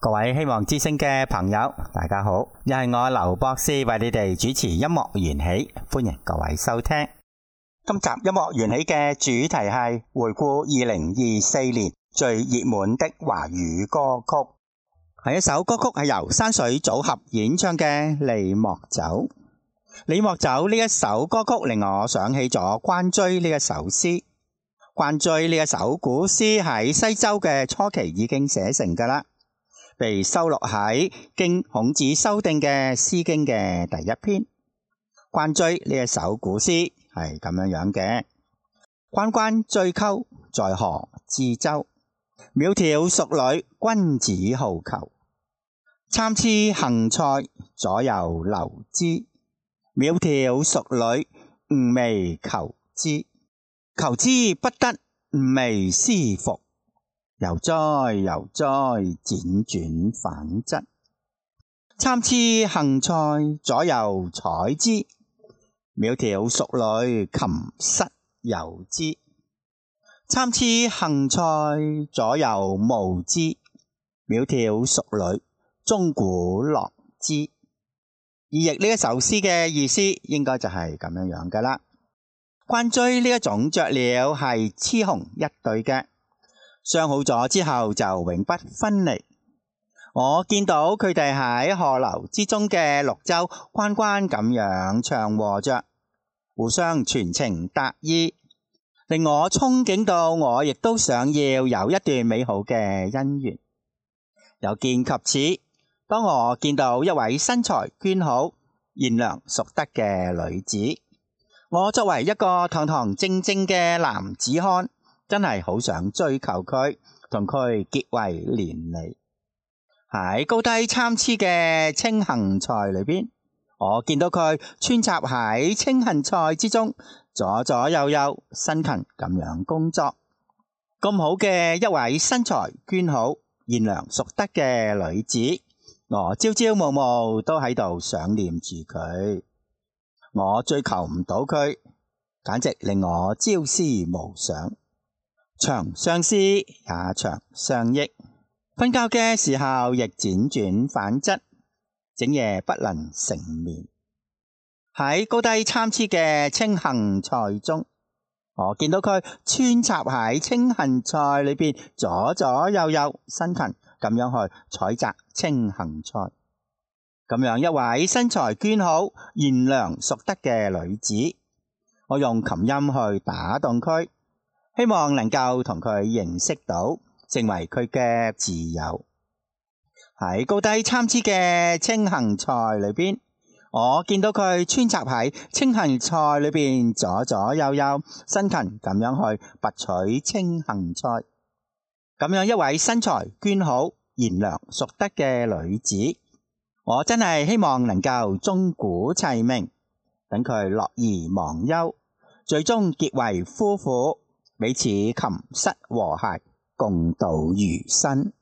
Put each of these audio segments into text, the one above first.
各位希望之聲嘅朋友，大家好，又係我劉博士為你哋主持音樂緣起，歡迎各位收聽。今集音樂緣起嘅主題係回顧2024年最熱門的華語歌曲，係一首歌曲係由山水組合演唱嘅《你莫走》。你莫走呢一首歌曲令我想起咗關雎呢一首詩。關雎呢一首古詩喺西周嘅初期已經寫成㗎啦，被收錄喺經孔子修訂嘅《詩經》嘅第一篇。關雎呢一首古詩係咁樣嘅：關關雎鳩，在河之洲。窈窕淑女，君子好逑。參差荇菜，左右流之。窈窕淑女，吾未求之。求之不得，吾未施服。悠哉悠哉，輾轉反側。參差荇菜，左右採之。窈窕淑女，琴瑟友之。參差荇菜，左右慕之。窈窕淑女，鐘鼓樂之。意譯呢一首詩嘅意思應該就係咁樣㗎啦。關雎呢一種雀鳥係雌雄一對嘅，相好咗之後就永不分離。我見到佢哋喺河流之中嘅綠洲關關咁樣唱和着，互相傳情達意，令我憧憬到我亦都想要有一段美好嘅姻緣。有見及此，當我見到一位身材娟好、賢良淑德嘅女子，我作為一個堂堂正正嘅男子漢，真係好想追求佢，同佢結為連理。喺高低參差嘅青荇菜裏邊，我見到佢穿插喺青荇菜之中，左左右右辛勤咁樣工作。咁好嘅一位身材娟好、賢良淑德嘅女子，我朝朝暮暮都喺度想念住佢。我追求唔到佢，簡直令我朝思暮想。長相思也長相憶，瞓覺嘅時候亦輾轉反側，整夜不能成眠。喺高低參差嘅青荇菜中，我見到佢穿插喺青荇菜裏邊，左左右右辛勤咁樣去採摘青荇菜。咁樣一位身材娟好、賢良淑德嘅女子，我用琴音去打動佢，希望能夠同佢認識到，成為佢嘅摯友。喺高低參差嘅青荇菜裏邊，我見到佢穿插喺青荇菜裏邊，左左右右辛勤咁樣去拔取青荇菜。咁樣一位身材娟好、賢良淑德嘅女子，我真係希望能夠鐘鼓齊鳴，等佢樂而忘憂，最終結為夫婦，彼此琴瑟和諧，共度餘生。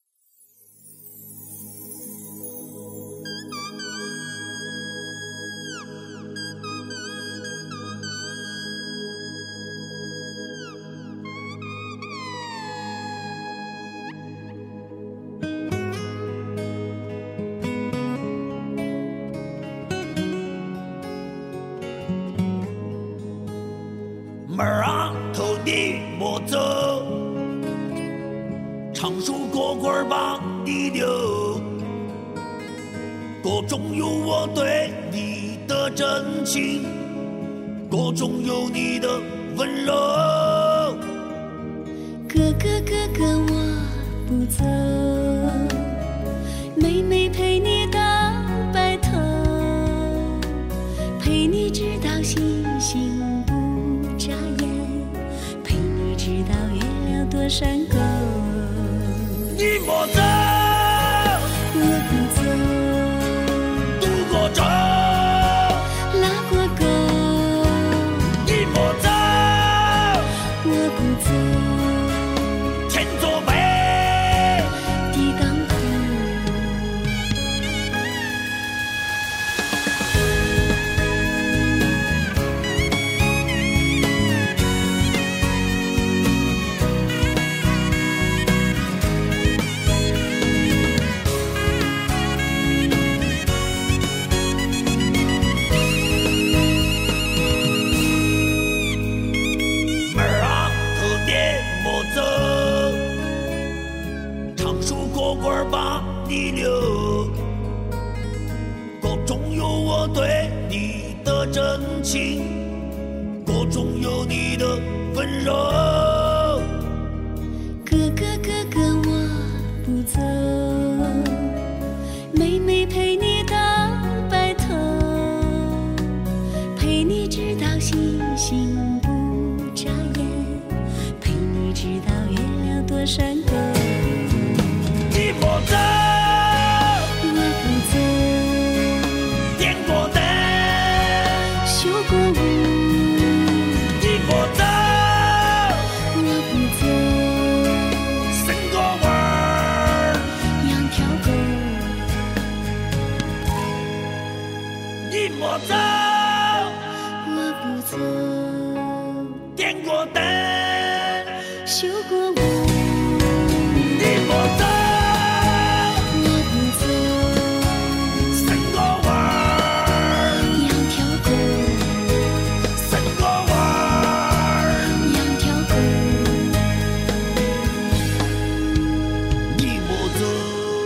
妹儿啊，头你莫走，常守过关把你留，歌中有我对你的真情，歌中有你的温柔。 哥哥哥哥我不走，妹妹陪你到白头，陪你直到星星眨眼，陪你直到月亮多山沟。 你莫走， 我不走， 渡过洲， 拉过沟。 你莫走， 我不走， 天作碑， 地当空。 管把你留，歌中有我对你的真情，歌中有你的温柔。 哥哥哥哥我不走，妹妹陪你到白头，陪你直到星星不眨眼，陪你直到月亮多闪躲。 你不走， 我不走， 点过灯， 修过屋。 你不走， 我不走， 生过娃儿， 养条狗。 你不走， 我不走， 点过灯， 修过屋。 你不走， 我不走， 生过娃儿， 养条狗， 生过娃儿， 养条狗。 你不走。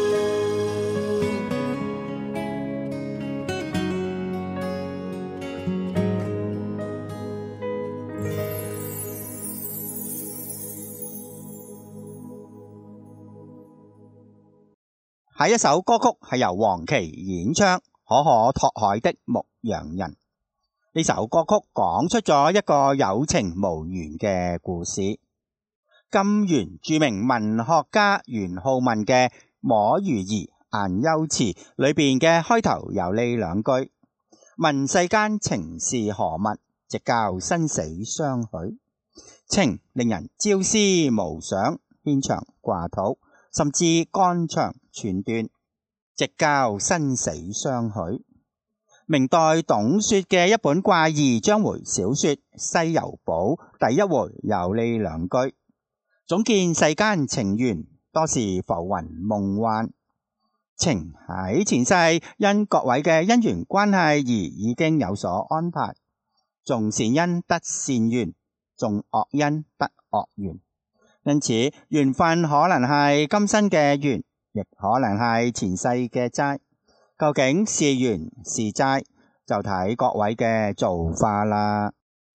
下一首歌曲係由黃琦演唱《可可托海的牧羊人》。呢首歌曲講出咗一個有情無緣嘅故事。金元著名文學家元好問嘅《摸魚兒顏休詞》裏邊嘅開頭有呢兩句：問世間情是何物，直教生死相許。情令人朝思暮想，牽腸掛肚，甚至肝腸寸斷，直教生死相許。明代董說嘅一本怪異章回小說《西遊簿》第一回有呢兩句，總見世間情緣多是浮雲夢幻。情喺前世因各位嘅因緣關係而已經有所安排，種善因得善緣，種惡因得惡緣。因此緣分可能係今生嘅緣，亦可能係前世嘅債。究竟是緣是債，就睇各位嘅做法啦。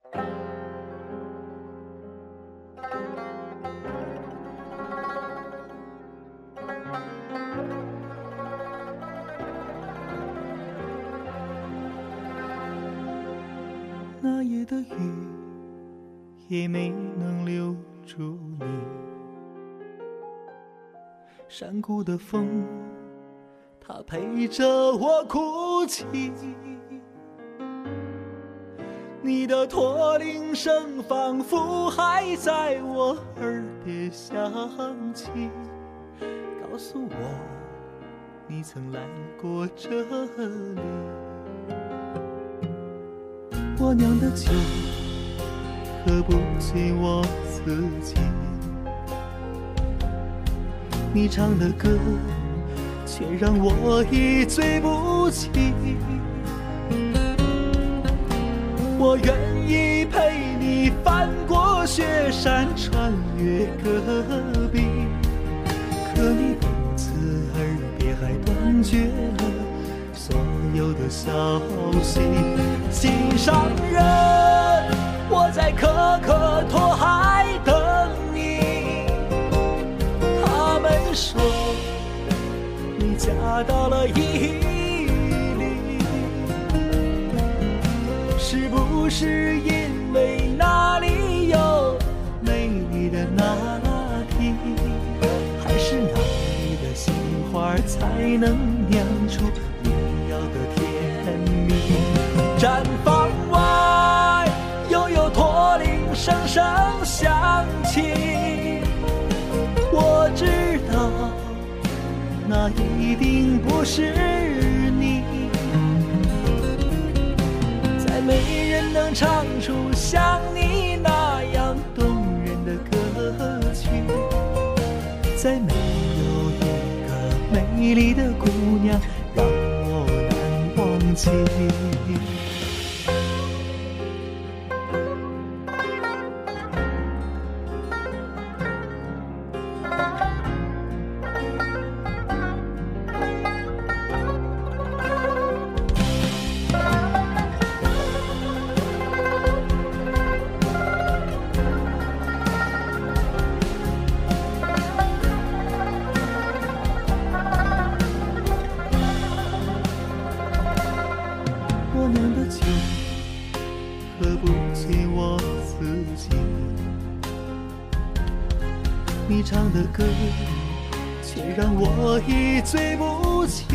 那夜的雨也没能留住你，山谷的风它陪着我哭泣，你的驼铃声仿佛还在我耳边响起，告诉我你曾来过这里。我酿的酒喝不醉我自己，你唱的歌却让我一醉不起。我愿意陪你翻过雪山，穿越戈壁，可你不辞而别，还断绝了所有的消息。心上人，我在可可托海等你。他们说你嫁到了伊犁，是不是因为那里有美丽的拿铁，还是那里的杏花才能酿出你要的甜蜜？毡房外又有驼铃声声响起，我知道那一定不是你，再没人能唱出像你那样动人的歌曲，再没有一个美丽的姑娘让我难忘记。 你唱的歌，却让我一醉不起。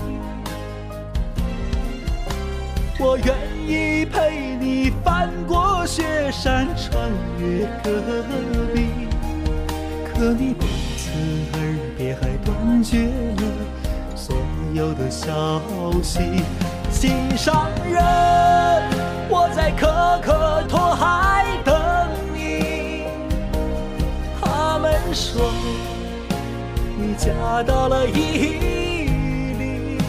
我愿意陪你翻过雪山，穿越戈壁，可你不辞而别，还断绝了所有的消息。心上人，我在可可托海等你。他们说你嫁到了伊犁，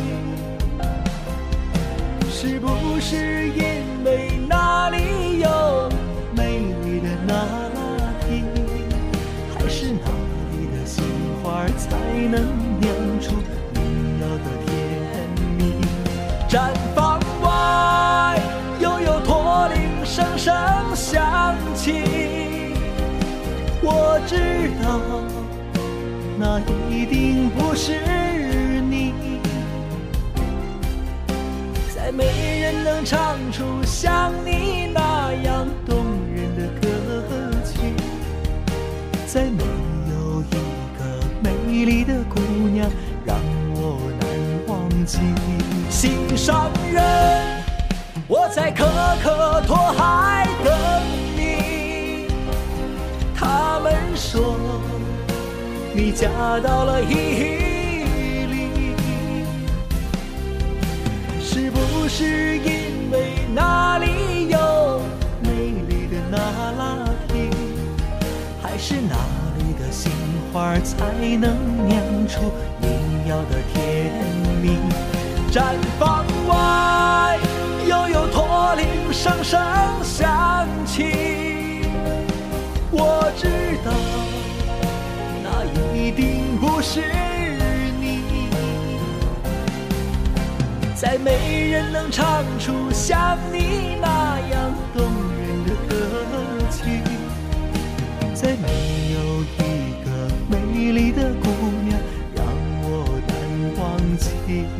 是不是因为那里有美丽的那拉提，还是那里的杏花才能酿出你要的甜蜜？毡房外悠悠驼铃声声响起，我知道那一定不是你，再没人能唱出像你那样动人的歌曲，再没有一个美丽的姑娘让我难忘记。心上人，我在可可托海等你。他们说你嫁到了伊犁，是不是因为那里有美丽的那拉提，还是那里的杏花才能酿出你要的甜蜜？毡房外悠悠驼铃声声响起，我知道那一定不是你，再没人能唱出像你那样动人的歌曲，再没有一个美丽的姑娘让我难忘记。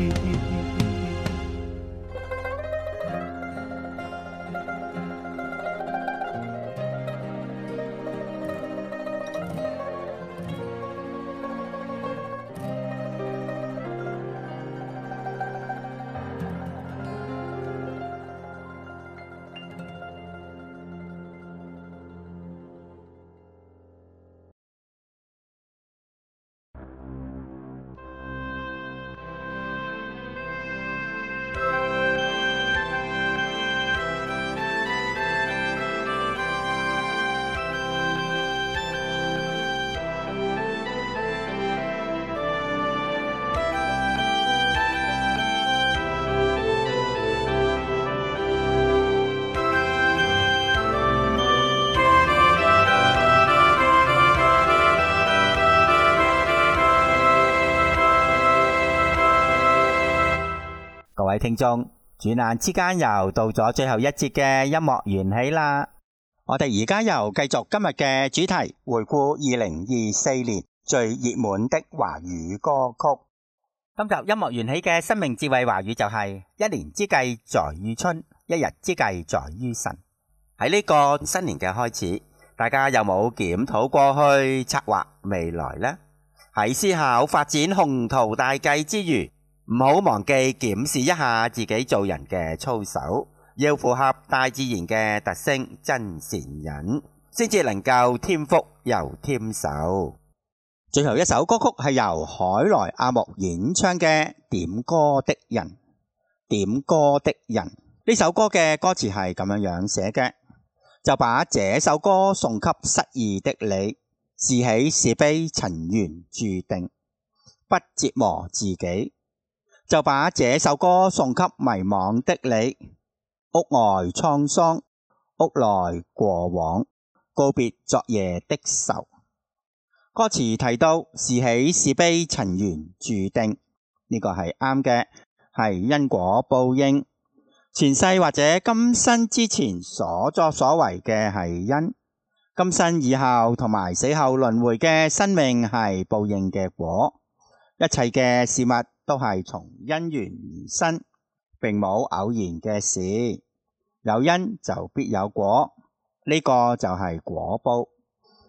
各位聽眾，轉眼之間又到咗最後一節嘅音樂緣起啦。我哋而家又繼續今日嘅主題，回顧2024年最熱門的華語歌曲。今集音樂緣起嘅生命智慧華語就係一年之計在於春，一日之計在於晨。喺呢個新年嘅開始，大家有冇檢討過去，策劃未來呢？喺思考發展宏圖大計之餘，唔好忘記檢視一下自己做人嘅操守，要符合大自然嘅特性，真善忍，先至能夠添福又添壽。最後一首歌曲係由海來阿木演唱嘅《點歌的人》。點歌的人呢首歌嘅歌詞係咁樣寫嘅，就把這首歌送給失意的你，是喜是悲塵緣注定，不折磨自己。就把這首歌送給迷惘的你，屋外滄桑，屋內過往，告別昨夜的愁。歌詞提到是喜是悲塵緣注定，呢個係啱嘅，係因果報應。前世或者今生之前所作所為嘅係因，今生以後同埋死後輪迴嘅生命係報應嘅果。一切嘅事物都係從因緣而生，並冇偶然嘅事。有因就必有果，呢個就係果報。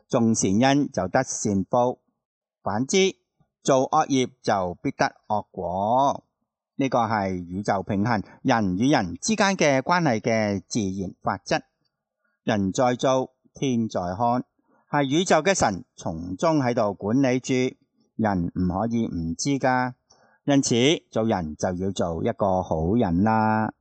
種善因就得善報，反之做惡業就必得惡果。呢個係宇宙平衡人與人之間嘅關係嘅自然法則。人在做，天在看，係宇宙嘅神從中喺度管理住，人唔可以唔知㗎。因此做人就要做一個好人啦。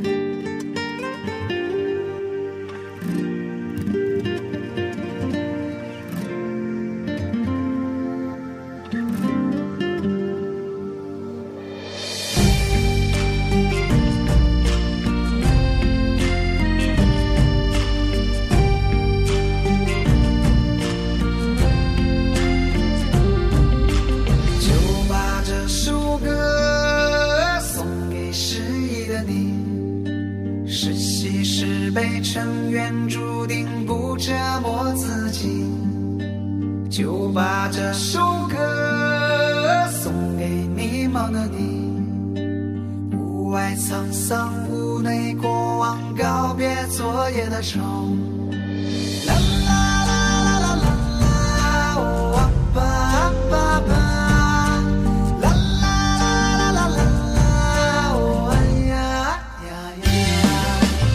成缘注定不折磨自己，就把这首歌送给迷茫的你。屋外沧桑，屋内过往，告别昨夜的愁。啦啦啦啦啦啦啦，哦啊吧啊吧吧，啦啦啦啦啦啦啦，哦哎呀呀呀。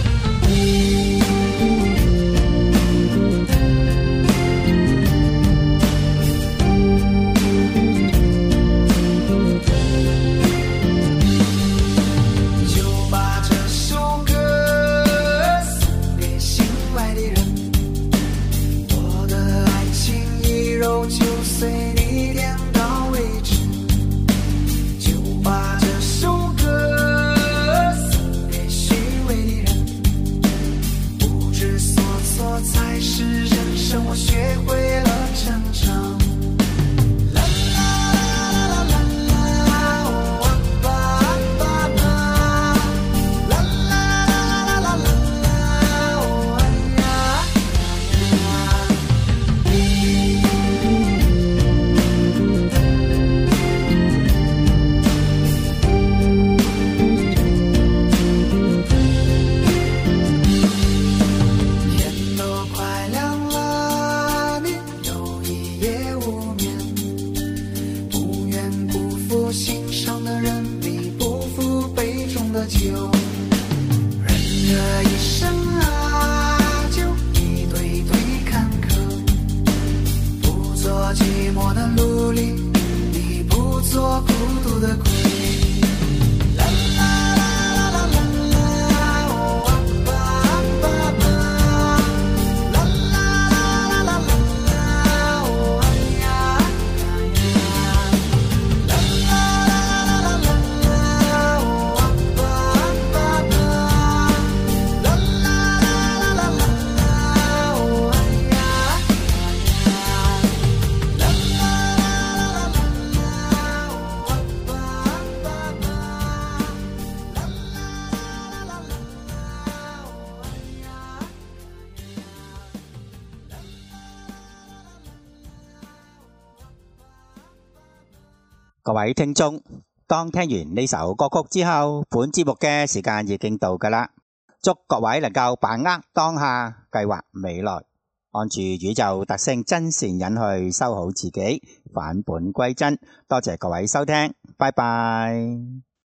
各位聽眾，當聽完呢首歌曲之後，本節目嘅時間已經到㗎啦。祝各位能夠把握當下，計劃未來，按住宇宙特性真善忍去修好自己，返本歸真。多謝各位收聽，拜拜。